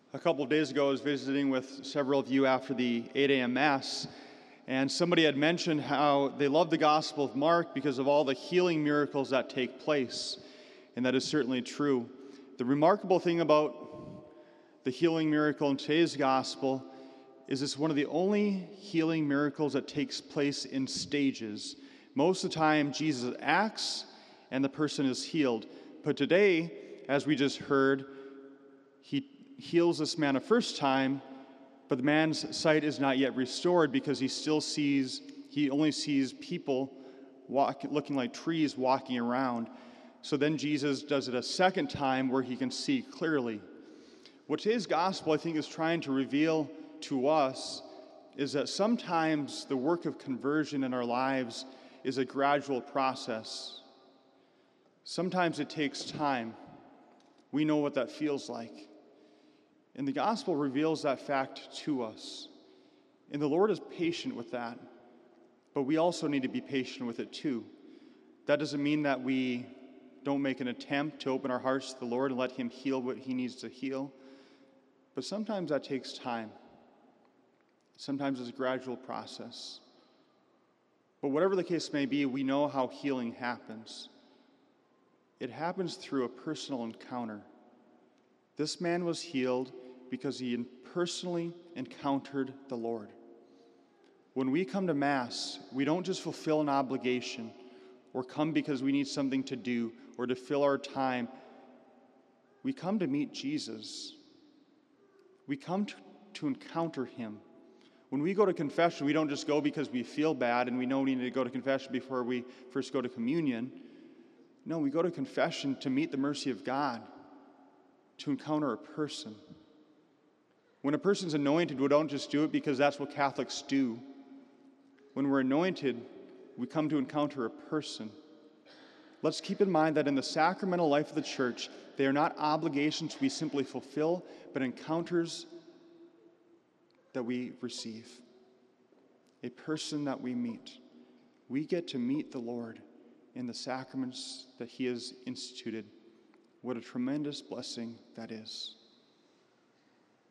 A couple of days ago, I was visiting with several of you after the 8 a.m. Mass, and somebody had mentioned how they love the Gospel of Mark because of all the healing miracles that take place, and that is certainly true. The remarkable thing about the healing miracle in today's Gospel is it's one of the only healing miracles that takes place in stages. Most of the time, Jesus acts, and the person is healed. But today, as we just heard, he heals this man a first time, but the man's sight is not yet restored because he only sees people looking like trees walking around. So then Jesus does it a second time where he can see clearly. What today's gospel, I think, is trying to reveal to us is that sometimes the work of conversion in our lives is a gradual process. Sometimes it takes time. We know what that feels like. And the gospel reveals that fact to us. And the Lord is patient with that. But we also need to be patient with it too. That doesn't mean that we don't make an attempt to open our hearts to the Lord and let him heal what he needs to heal. But sometimes that takes time. Sometimes it's a gradual process. But whatever the case may be, we know how healing happens. It happens through a personal encounter. This man was healed because he personally encountered the Lord. When we come to Mass, we don't just fulfill an obligation or come because we need something to do or to fill our time. We come to meet Jesus. We come to encounter him. When we go to confession, we don't just go because we feel bad and we know we need to go to confession before we first go to communion. No, we go to confession to meet the mercy of God, to encounter a person. When a person's anointed, we don't just do it because that's what Catholics do. When we're anointed, we come to encounter a person. Let's keep in mind that in the sacramental life of the Church, they are not obligations we simply fulfill, but encounters that we receive. A person that we meet. We get to meet the Lord in the sacraments that he has instituted. What a tremendous blessing that is.